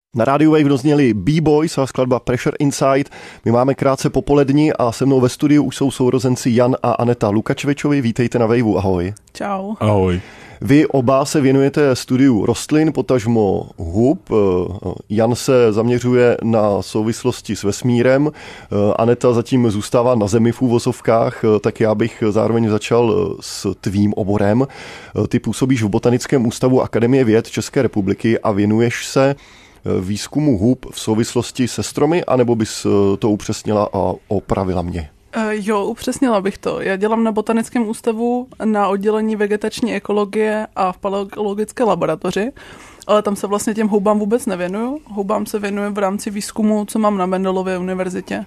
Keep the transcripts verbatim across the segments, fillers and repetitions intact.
Na rádiu Wave dozněli B-Boys a skladba Pressure Inside. My máme krátce popolední a se mnou ve studiu už jsou sourozenci Jan a Aneta Lukačevičovi. Vítejte na Waveu, ahoj. Čau. Ahoj. Vy oba se věnujete studiu rostlin, potažmo hub. Jan se zaměřuje na souvislosti s vesmírem, Aneta zatím zůstává na zemi v úvozovkách, tak já bych zároveň začal s tvým oborem. Ty působíš v Botanickém ústavu Akademie věd České republiky a věnuješ se výzkumu hub v souvislosti se stromy, anebo bys to upřesnila a opravila mě? Jo, upřesnila bych to. Já dělám na Botanickém ústavu na oddělení vegetační ekologie a v paleontologické laboratoři, ale tam se vlastně těm houbám vůbec nevěnuju. Houbám se věnuju v rámci výzkumu, co mám na Mendelově univerzitě.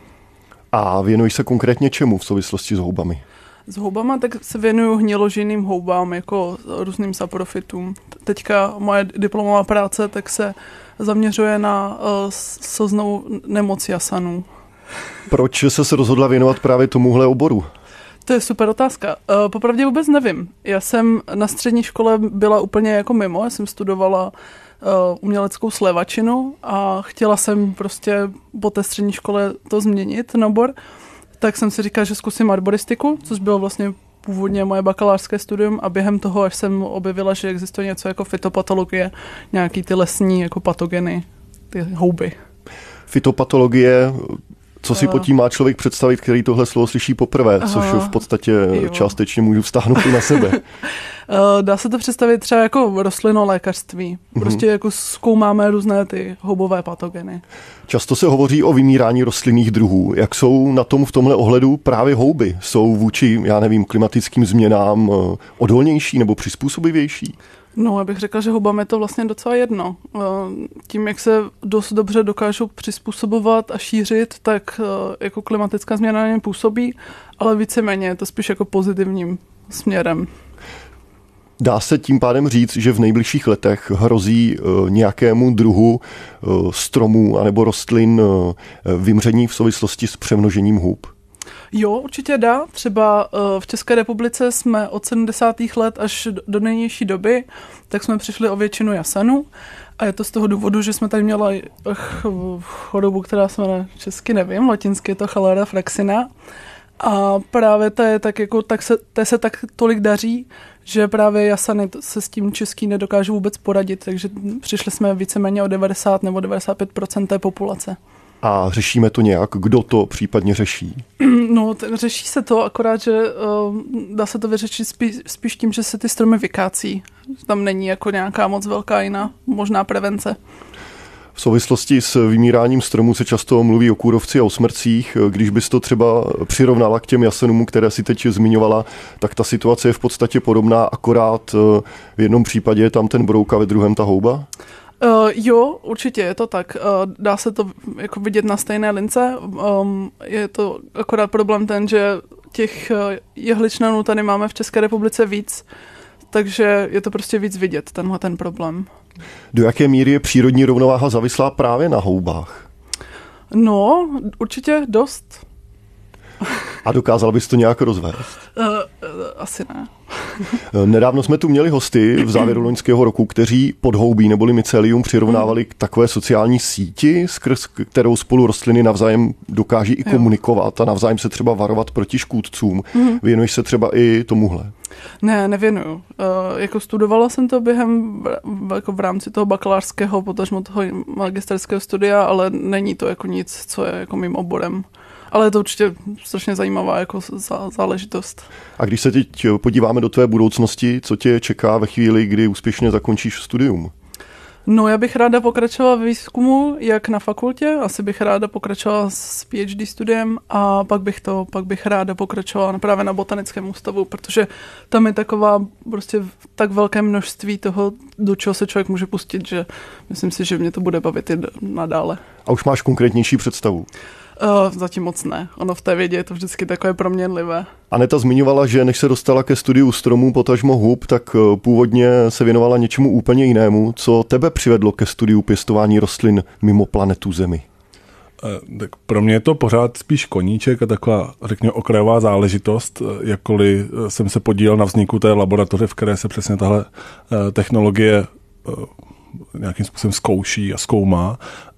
A věnuješ se konkrétně čemu v souvislosti s houbami? S houbama tak se věnuju hniložinným houbám, jako různým saprofitům. Teďka moje diplomová práce tak se zaměřuje na uh, slznou nemoc jasanů. Proč se se rozhodla věnovat právě tomuhle oboru? To je super otázka. Uh, popravdě vůbec nevím. Já jsem na střední škole byla úplně jako mimo, já jsem studovala uh, uměleckou slévačinu a chtěla jsem prostě po té střední škole to změnit, ten obor. Tak jsem si říkala, že zkusím arboristiku, což bylo vlastně původně moje bakalářské studium a během toho, až jsem objevila, že existuje něco jako fytopatologie, nějaký ty lesní jako patogeny, ty houby. Fytopatologie, co si pod tím má člověk představit, který tohle slovo slyší poprvé, což v podstatě jo. částečně můžu vztáhnout i na sebe. Dá se to představit třeba jako rostlinolékařství. Prostě mm-hmm. jako zkoumáme různé ty houbové patogeny. Často se hovoří o vymírání rostlinných druhů. Jak jsou na tom v tomhle ohledu právě houby? Jsou vůči, já nevím, klimatickým změnám odolnější nebo přizpůsobivější? No, já bych řekla, že houbám je to vlastně docela jedno. Tím, jak se dost dobře dokážou přizpůsobovat a šířit, tak jako klimatická změna na ně působí, ale víceméně je to spíš jako pozitivním směrem. Dá se tím pádem říct, že v nejbližších letech hrozí nějakému druhu stromů anebo rostlin vymření v souvislosti s přemnožením hub? Jo, určitě dá. Třeba v České republice jsme od sedmdesátých let až do nynější doby, tak jsme přišli o většinu jasenů. A je to z toho důvodu, že jsme tady měli chorobu, která se jmenuje česky nevím, latinsky je to Cholera fraxina. A právě to je tak jako, tak se, to se tak tolik daří, že právě jasany se s tím český nedokážou vůbec poradit, takže přišli jsme víceméně o devadesát nebo devadesát pět procent té populace. A řešíme to nějak? Kdo to případně řeší? No, t- řeší se to, akorát, že uh, dá se to vyřešit spíš, spíš tím, že se ty stromy vykácí. Tam není jako nějaká moc velká jiná možná prevence. V souvislosti s vymíráním stromů se často mluví o kůrovci a o smrcích. Když bys to třeba přirovnala k těm jasenům, které si teď zmiňovala, tak ta situace je v podstatě podobná, akorát v jednom případě je tam ten brouk a ve druhém ta houba? Uh, jo, určitě je to tak. Uh, dá se to jako vidět na stejné lince. Um, je to akorát problém ten, že těch uh, jehličnanů tady máme v České republice víc, takže je to prostě víc vidět, tenhle ten problém. Do jaké míry je přírodní rovnováha závislá právě na houbách? No, určitě dost. A dokázal bys to nějak rozvést? Uh, uh, asi ne. Nedávno jsme tu měli hosty v závěru loňského roku, kteří podhoubí neboli mycelium přirovnávali k takové sociální síti, skrz kterou spolu rostliny navzájem dokáží i komunikovat a navzájem se třeba varovat proti škůdcům. Mm. Věnuješ se třeba i tomuhle? Ne, nevěnuju. Uh, jako studovala jsem to během jako v rámci toho bakalářského, potažmo toho magisterského studia, ale není to jako nic, co je jako mým oborem. Ale je to určitě strašně zajímavá jako záležitost. A když se teď podíváme do tvé budoucnosti, co tě čeká ve chvíli, kdy úspěšně zakončíš studium? No, já bych ráda pokračovala v výzkumu, jak na fakultě, asi bych ráda pokračovala s PhD studiem a pak bych to, pak bych ráda pokračovala právě na Botanickém ústavu, protože tam je taková prostě tak velké množství toho, do čeho se člověk může pustit, že myslím si, že mě to bude bavit i nadále. A už máš konkrétnější představu? Uh, zatím moc ne. Ono v té vědě je to vždycky takové proměnlivé. Aneta zmiňovala, že než se dostala ke studiu stromů potažmo hub, tak původně se věnovala něčemu úplně jinému. Co tebe přivedlo ke studiu pěstování rostlin mimo planetu Zemi? Tak pro mě je to pořád spíš koníček a taková, řekněme, okrajová záležitost, jakkoliv jsem se podílel na vzniku té laboratoře, v které se přesně tahle technologie nějakým způsobem zkouší a zkoumá.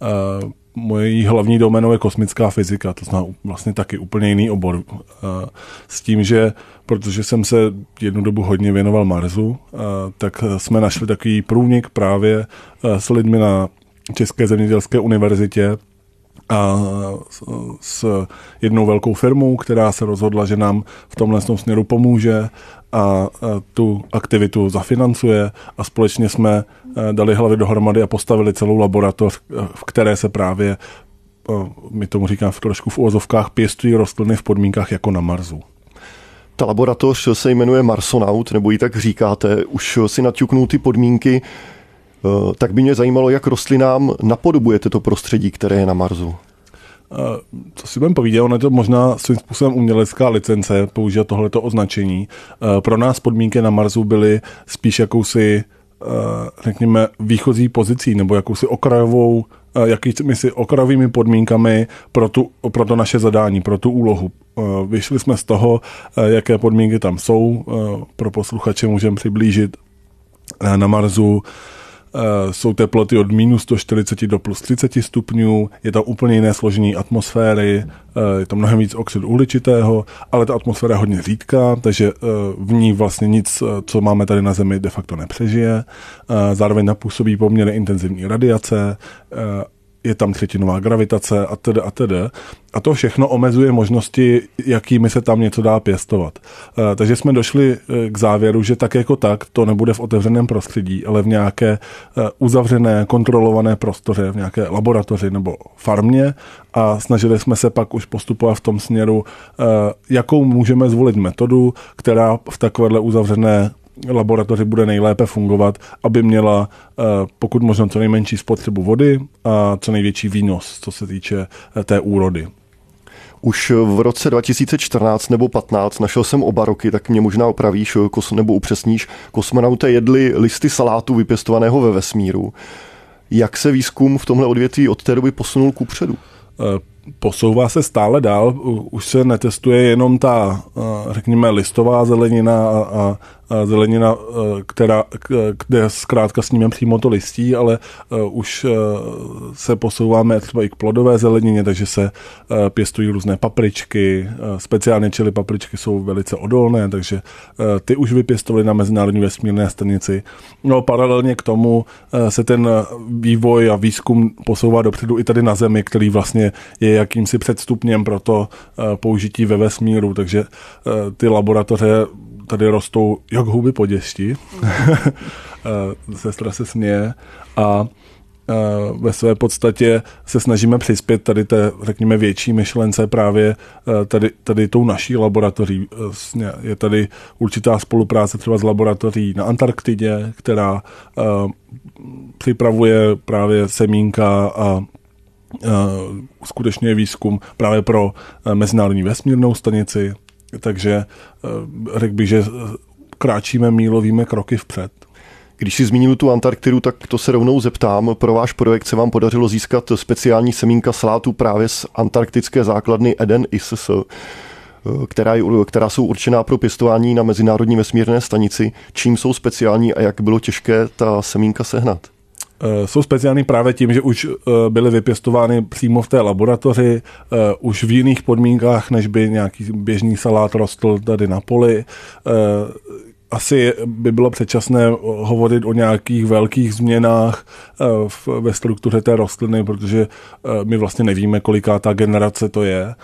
Mojí hlavní doménou je kosmická fyzika, to znamená vlastně taky úplně jiný obor. S tím, že protože jsem se jednu dobu hodně věnoval Marsu, tak jsme našli takový průnik právě s lidmi na České zemědělské univerzitě a s jednou velkou firmou, která se rozhodla, že nám v tomhle směru pomůže a tu aktivitu zafinancuje a společně jsme dali hlavy dohromady a postavili celou laboratoř, v které se právě, my tomu říkáme v trošku v uvozovkách, pěstují rostliny v podmínkách jako na Marsu. Ta laboratoř se jmenuje Marsonaut, nebo ji tak říkáte, už si naťuknul ty podmínky, tak by mě zajímalo, jak rostlinám napodobujete to prostředí, které je na Marsu. Co si budeme povídat, ono je to možná svým způsobem umělecká licence použít tohleto označení. Pro nás podmínky na Marsu byly spíš jakousi, řekněme, výchozí pozicí nebo jakousi okrajovou, jakými si okrajovými podmínkami pro, tu, pro to naše zadání, pro tu úlohu. Vyšli jsme z toho, jaké podmínky tam jsou. Pro posluchače můžeme přiblížit na Marsu. Jsou teploty od minus sto čtyřicet do plus třicet stupňů, je tam úplně jiné složení atmosféry, je tam mnohem víc oxidu uhličitého, ale ta atmosféra je hodně řídká, takže v ní vlastně nic, co máme tady na Zemi, de facto nepřežije. Zároveň napůsobí poměrně intenzivní radiace, je tam třetinová gravitace a tedy a tedy. A to všechno omezuje možnosti, jakými se tam něco dá pěstovat. Takže jsme došli k závěru, že tak jako tak to nebude v otevřeném prostředí, ale v nějaké uzavřené, kontrolované prostoře, v nějaké laboratoři nebo farmě a snažili jsme se pak už postupovat v tom směru, jakou můžeme zvolit metodu, která v takovéhle uzavřené laboratoři bude nejlépe fungovat, aby měla pokud možno co nejmenší spotřebu vody a co největší výnos, co se týče té úrody. Už v roce dva tisíce čtrnáct nebo patnáct, našel jsem oba roky, tak mě možná opravíš nebo upřesníš, kosmonauté jedli listy salátu vypěstovaného ve vesmíru. Jak se výzkum v tomhle odvětví od té doby posunul kupředu? Posouvá se stále dál, už se netestuje jenom ta, řekněme, listová zelenina a, a zelenina, která, kde zkrátka sníme přímo to listí, ale už se posouváme třeba i k plodové zelenině, takže se pěstují různé papričky, speciálně čili papričky jsou velice odolné, takže ty už vypěstovali na Mezinárodní vesmírné stanici. No paralelně k tomu se ten vývoj a výzkum posouvá dopředu i tady na Zemi, který vlastně je jakýmsi předstupněm pro to použití ve vesmíru, takže ty laboratoře tady rostou jak houby po děšti. Sestra se směje a ve své podstatě se snažíme přispět tady té, řekněme, větší myšlence právě tady, tady tou naší laboratoří. Je tady určitá spolupráce třeba s laboratoří na Antarktidě, která připravuje právě semínka a skutečně je výzkum právě pro Mezinárodní vesmírnou stanici, takže řekl bych, že kráčíme mílovými kroky vpřed. Když si zmínil tu Antarktidu, tak to se rovnou zeptám. Pro váš projekt se vám podařilo získat speciální semínka salátu právě z antarktické základny Eden I S S, která, která jsou určená pro pěstování na Mezinárodní vesmírné stanici. Čím jsou speciální a jak bylo těžké ta semínka sehnat? Jsou speciální právě tím, že už byly vypěstovány přímo v té laboratoři, už v jiných podmínkách, než by nějaký běžný salát rostl tady na poli. Asi by bylo předčasné hovořit o nějakých velkých změnách ve struktuře té rostliny, protože my vlastně nevíme, koliká ta generace to je.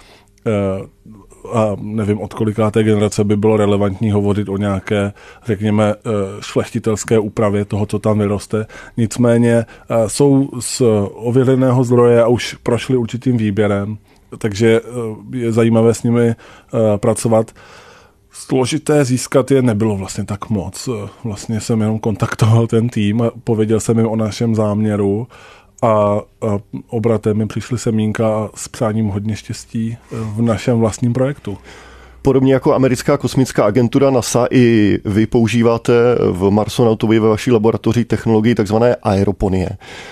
A nevím, od kolikáté generace by bylo relevantní hovořit o nějaké, řekněme, šlechtitelské úpravě toho, co tam vyroste. Nicméně jsou z ověřeného zdroje a už prošli určitým výběrem, takže je zajímavé s nimi pracovat. Složité získat je nebylo vlastně tak moc. Vlastně jsem jenom kontaktoval ten tým a pověděl jsem jim o našem záměru a, a obratem mi přišly semínka s přáním hodně štěstí v našem vlastním projektu. Podobně jako americká kosmická agentura NASA, i vy používáte v Marsonautovi ve vaší laboratoři technologii tzv. Aeroponie.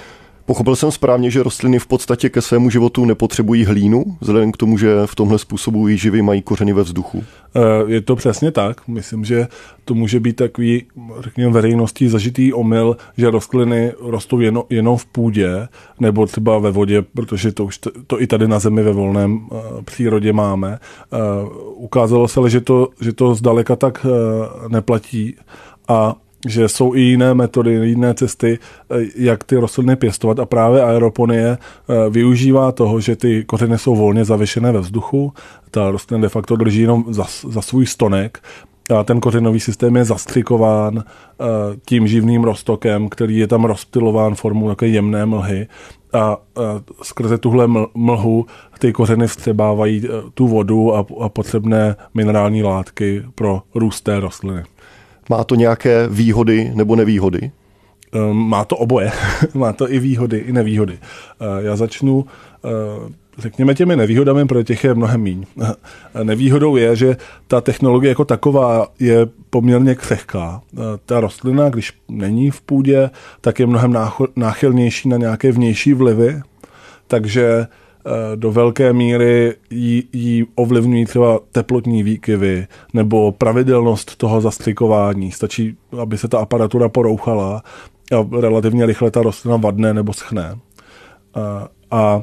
Pochopil jsem správně, že rostliny v podstatě ke svému životu nepotřebují hlínu, vzhledem k tomu, že v tomhle způsobu výživy mají kořeny ve vzduchu? Je to přesně tak. Myslím, že to může být takový, řekněme, veřejností zažitý omyl, že rostliny rostou jenom, jenom v půdě nebo třeba ve vodě, protože to už to, to i tady na zemi ve volném uh, přírodě máme. Uh, ukázalo se, že to, že to zdaleka tak uh, neplatí a že jsou i jiné metody, jiné cesty, jak ty rostliny pěstovat a právě aeroponie využívá toho, že ty kořeny jsou volně zavěšené ve vzduchu, ta rostlina de facto drží jenom za, za svůj stonek a ten kořenový systém je zastřikován tím živným roztokem, který je tam rozptylován formou také jemné mlhy a skrze tuhle mlhu ty kořeny vstřebávají tu vodu a, a potřebné minerální látky pro růst té rostliny. Má to nějaké výhody nebo nevýhody? Má to oboje. Má to i výhody, i nevýhody. Já začnu, řekněme, těmi nevýhodami, protože těch je mnohem míň. Nevýhodou je, že ta technologie jako taková je poměrně křehká. Ta rostlina, když není v půdě, tak je mnohem náchylnější na nějaké vnější vlivy, takže do velké míry jí, jí ovlivňují třeba teplotní výkyvy nebo pravidelnost toho zastřikování. Stačí, aby se ta aparatura porouchala a relativně rychle ta rostlina vadne nebo schne. A, a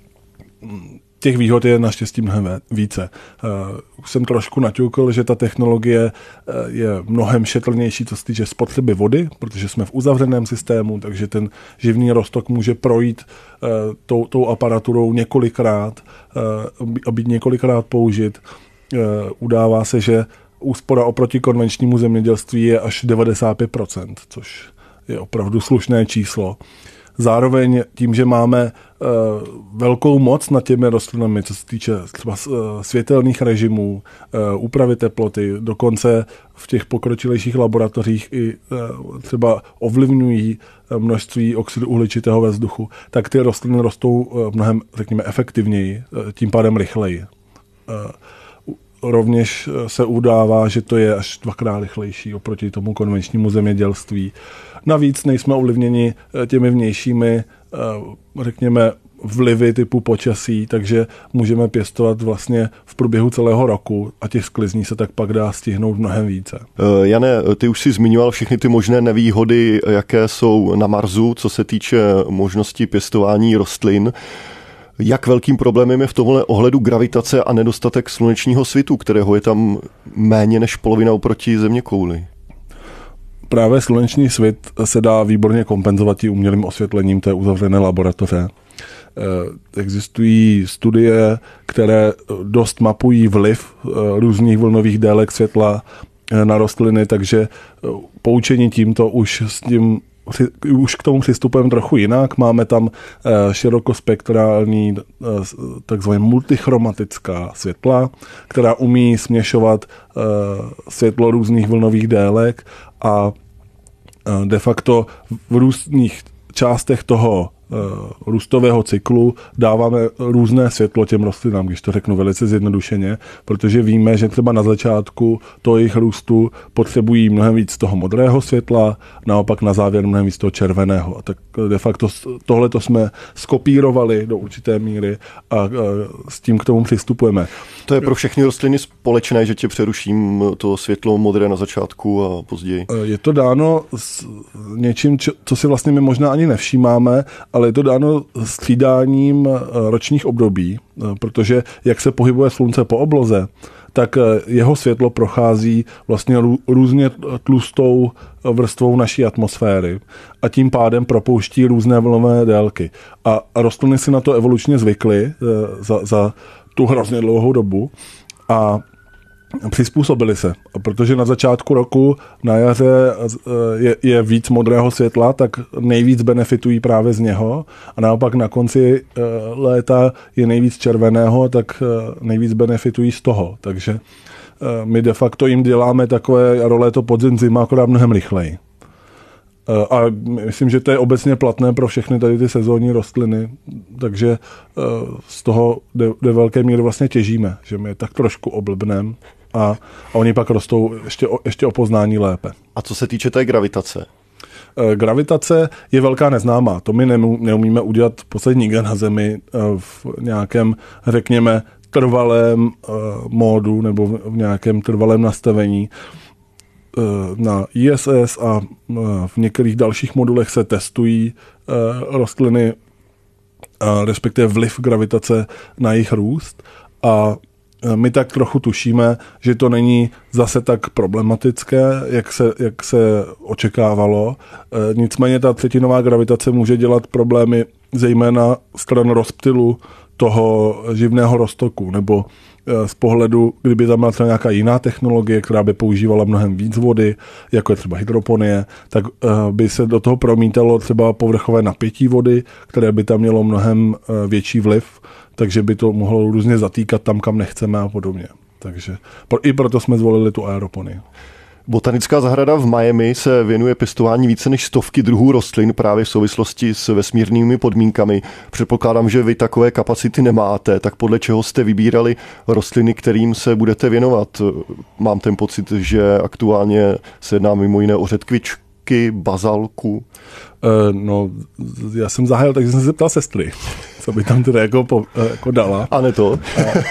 těch výhod je naštěstí mnohem více. Už jsem trošku naťukl, že ta technologie je mnohem šetrnější, co se týče spotřeby vody, protože jsme v uzavřeném systému, takže ten živný roztok může projít tou, tou aparaturou několikrát a být několikrát použit. Udává se, že úspora oproti konvenčnímu zemědělství je až devadesát pět procent, což je opravdu slušné číslo. Zároveň tím, že máme uh, velkou moc nad těmi rostlinami, co se týče třeba uh, světelných režimů, uh, úpravy teploty, dokonce v těch pokročilejších laboratořích i uh, třeba ovlivňují množství oxidu uhličitého ve vzduchu, tak ty rostliny rostou uh, mnohem, řekněme, efektivněji, uh, tím pádem rychleji. Uh, Rovněž se udává, že to je až dvakrát rychlejší oproti tomu konvenčnímu zemědělství. Navíc nejsme ovlivněni těmi vnějšími, řekněme, vlivy typu počasí, takže můžeme pěstovat vlastně v průběhu celého roku a těch sklizní se tak pak dá stihnout mnohem více. Jane, ty už si zmiňoval všechny ty možné nevýhody, jaké jsou na Marsu, co se týče možnosti pěstování rostlin. Jak velkým problémem je v tomhle ohledu gravitace a nedostatek slunečního svitu, kterého je tam méně než polovina oproti zeměkouli? Právě sluneční svit se dá výborně kompenzovat tím umělým osvětlením té uzavřené laboratoře. Existují studie, které dost mapují vliv různých vlnových délek světla na rostliny, takže poučení tímto už s tím už k tomu přistupujeme trochu jinak. Máme tam širokospektrální takzvané multichromatická světla, která umí směšovat světlo různých vlnových délek a de facto v různých částech toho růstového cyklu dáváme různé světlo těm rostlinám, když to řeknu velice zjednodušeně, protože víme, že třeba na začátku toho jejich růstu potřebují mnohem víc toho modrého světla, naopak na závěr mnohem víc toho červeného. A tak de facto tohleto jsme skopírovali do určité míry a s tím k tomu přistupujeme. To je pro všechny rostliny společné, že tě přeruším to světlo modré na začátku a později? Je to dáno s něčím, co si vlastně my možná ani nevšímáme, ale je to dáno střídáním ročních období, protože jak se pohybuje slunce po obloze, tak jeho světlo prochází vlastně různě tlustou vrstvou naší atmosféry a tím pádem propouští různé vlnové délky. A rostliny si na to evolučně zvykly za, za tu hrozně dlouhou dobu a přizpůsobili se, protože na začátku roku na jaře je, je víc modrého světla, tak nejvíc benefitují právě z něho a naopak na konci léta je nejvíc červeného, tak nejvíc benefitují z toho. Takže my de facto jim děláme takové role to podzim zima, akorát mnohem rychleji. A myslím, že to je obecně platné pro všechny tady ty sezónní rostliny, takže z toho do velké míry vlastně těžíme, že my je tak trošku oblbneme a, a oni pak rostou ještě o, ještě o poznání lépe. A co se týče té gravitace? Gravitace je velká neznámá. To my neumíme udělat v podstatě nikde na Zemi v nějakém, řekněme, trvalém módu nebo v nějakém trvalém nastavení. Na I S S a v některých dalších modulech se testují rostliny, respektive vliv gravitace na jejich růst. A my tak trochu tušíme, že to není zase tak problematické, jak se, jak se očekávalo. Nicméně ta třetinová gravitace může dělat problémy zejména stran rozptylu toho živného roztoku, nebo z pohledu, kdyby tam byla třeba nějaká jiná technologie, která by používala mnohem víc vody, jako je třeba hydroponie, tak by se do toho promítalo třeba povrchové napětí vody, které by tam mělo mnohem větší vliv, takže by to mohlo různě zatýkat tam, kam nechceme a podobně. Takže i proto jsme zvolili tu aeroponii. Botanická zahrada v Miami se věnuje pěstování více než stovky druhů rostlin právě v souvislosti s vesmírnými podmínkami. Předpokládám, že vy takové kapacity nemáte, tak podle čeho jste vybírali rostliny, kterým se budete věnovat? Mám ten pocit, že aktuálně se jedná mimo jiné o řetkvičky, bazalku. Uh, no, já jsem zahájil, takže jsem se zeptal sestry, co by tam teda jako, po, jako dala. A ne to.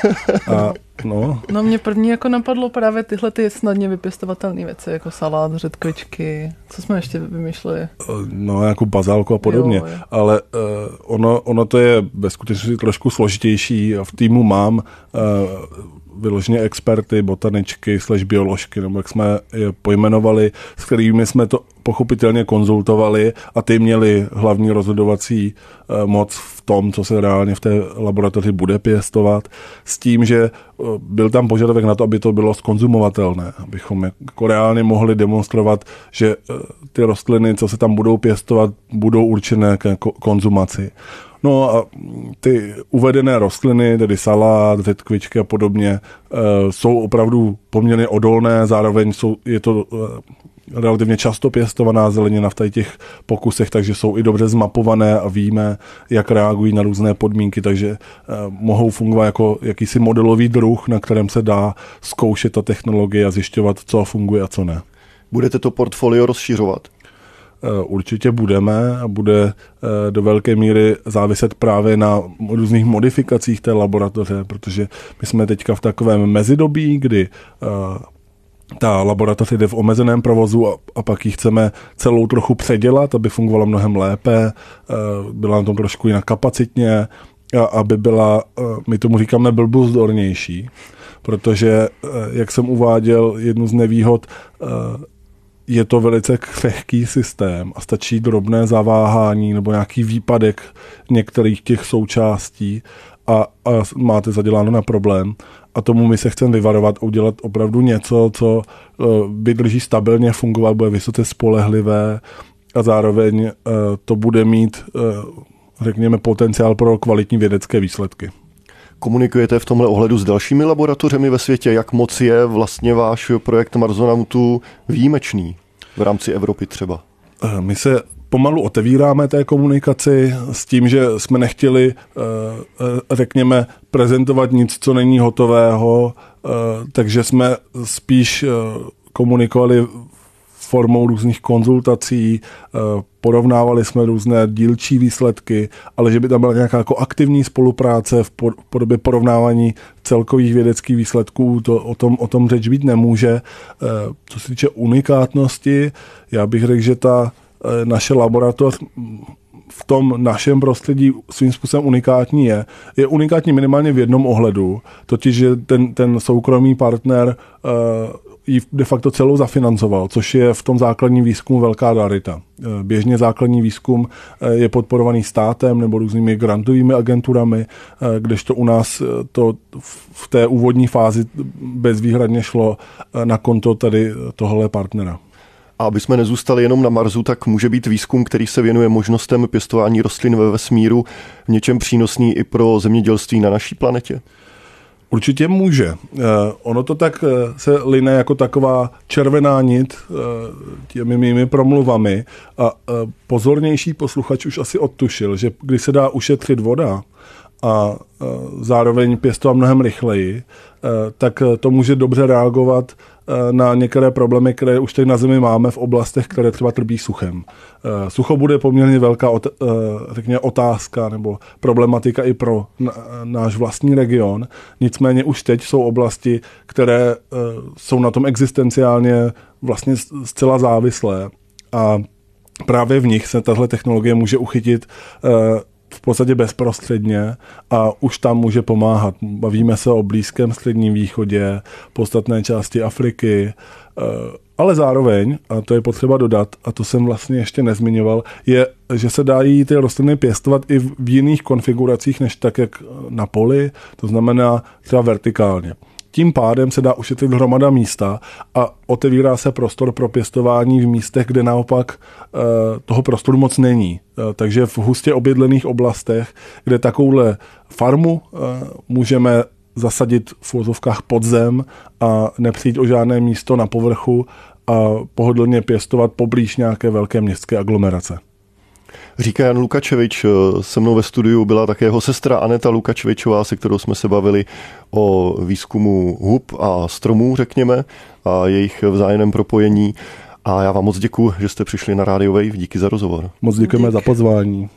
A, a No. no mě první jako napadlo právě tyhle ty snadně vypěstovatelné věci, jako salát, řetkvičky, co jsme ještě vymýšleli? No jako bazálku a podobně, jo, jo. ale uh, ono, ono to je ve skutečnosti trošku složitější. V týmu mám uh, vyloženě experty, botaničky, slash bioložky, nebo jak jsme je pojmenovali, s kterými jsme to pochopitelně konzultovali a ty měli hlavní rozhodovací uh, moc v tom, co se reálně v té laboratoři bude pěstovat, s tím, že uh, byl tam požadavek na to, aby to bylo zkonzumovatelné, abychom jako reálně mohli demonstrovat, že uh, ty rostliny, co se tam budou pěstovat, budou určené k konzumaci. No a ty uvedené rostliny, tedy salát, řetkvičky a podobně, jsou opravdu poměrně odolné, zároveň jsou, je to relativně často pěstovaná zelenina v těch pokusech, takže jsou i dobře zmapované a víme, jak reagují na různé podmínky, takže mohou fungovat jako jakýsi modelový druh, na kterém se dá zkoušet ta technologie a zjišťovat, co funguje a co ne. Budete to portfolio rozšiřovat? Určitě budeme a bude do velké míry záviset právě na různých modifikacích té laboratoře, protože my jsme teďka v takovém mezidobí, kdy ta laboratoř jde v omezeném provozu a, a pak ji chceme celou trochu předělat, aby fungovala mnohem lépe, byla na tom trošku jinak kapacitně, a aby byla, my tomu říkáme, blbuzdornější, protože, jak jsem uváděl, jednu z nevýhod, je to velice křehký systém a stačí drobné zaváhání nebo nějaký výpadek některých těch součástí a, a máte zaděláno na problém. A tomu my se chceme vyvarovat a udělat opravdu něco, co vydrží stabilně fungovat, bude vysoce spolehlivé a zároveň to bude mít, řekněme, potenciál pro kvalitní vědecké výsledky. Komunikujete v tomhle ohledu s dalšími laboratořemi ve světě? Jak moc je vlastně váš projekt Marsonautu výjimečný v rámci Evropy třeba? My se pomalu otevíráme té komunikaci s tím, že jsme nechtěli, řekněme, prezentovat nic, co není hotového, takže jsme spíš komunikovali formou různých konzultací, porovnávali jsme různé dílčí výsledky, ale že by tam byla nějaká jako aktivní spolupráce v podobě porovnávání celkových vědeckých výsledků, to o tom, o tom řeč být nemůže. Co se týče unikátnosti, já bych řekl, že ta naše laboratoř v tom našem prostředí svým způsobem unikátní je. Je unikátní minimálně v jednom ohledu, totiž, že ten, ten soukromý partner uh, ji de facto celou zafinancoval, což je v tom základním výzkumu velká rarita. Běžně základní výzkum je podporovaný státem nebo různými grantovými agenturami, kdežto u nás to v té úvodní fázi bezvýhradně šlo na konto tady tohle partnera. A aby jsme nezůstali jenom na Marsu, tak může být výzkum, který se věnuje možnostem pěstování rostlin ve vesmíru, v něčem přínosný i pro zemědělství na naší planetě? Určitě může. Ono to tak se line jako taková červená nit těmi mými promluvami a pozornější posluchač už asi odtušil, že když se dá ušetřit voda a zároveň pěstovat mnohem rychleji, tak to může dobře reagovat na některé problémy, které už teď na zemi máme v oblastech, které třeba trpí suchem. Sucho bude poměrně velká řekněme, otázka nebo problematika i pro náš vlastní region. Nicméně už teď jsou oblasti, které jsou na tom existenciálně vlastně zcela závislé a právě v nich se tahle technologie může uchytit v podstatě bezprostředně a už tam může pomáhat. Bavíme se o Blízkém středním východě, podstatné části Afriky, ale zároveň, a to je potřeba dodat, a to jsem vlastně ještě nezmiňoval, je, že se dají ty rostliny pěstovat i v jiných konfiguracích, než tak, jak na poli, to znamená třeba vertikálně. Tím pádem se dá ušetřit hromada místa a otevírá se prostor pro pěstování v místech, kde naopak e, toho prostoru moc není. E, takže v hustě obydlených oblastech, kde takovouhle farmu e, můžeme zasadit v uvozovkách pod zem a nepřijít o žádné místo na povrchu a pohodlně pěstovat poblíž nějaké velké městské aglomerace. Říká Jan Lukačevič, se mnou ve studiu byla také jeho sestra Aneta Lukačevičová, se kterou jsme se bavili o výzkumu hub a stromů, řekněme, a jejich vzájemném propojení. A já vám moc děkuji, že jste přišli na Radio Wave. Díky za rozhovor. Moc děkujeme Dík. za pozvání.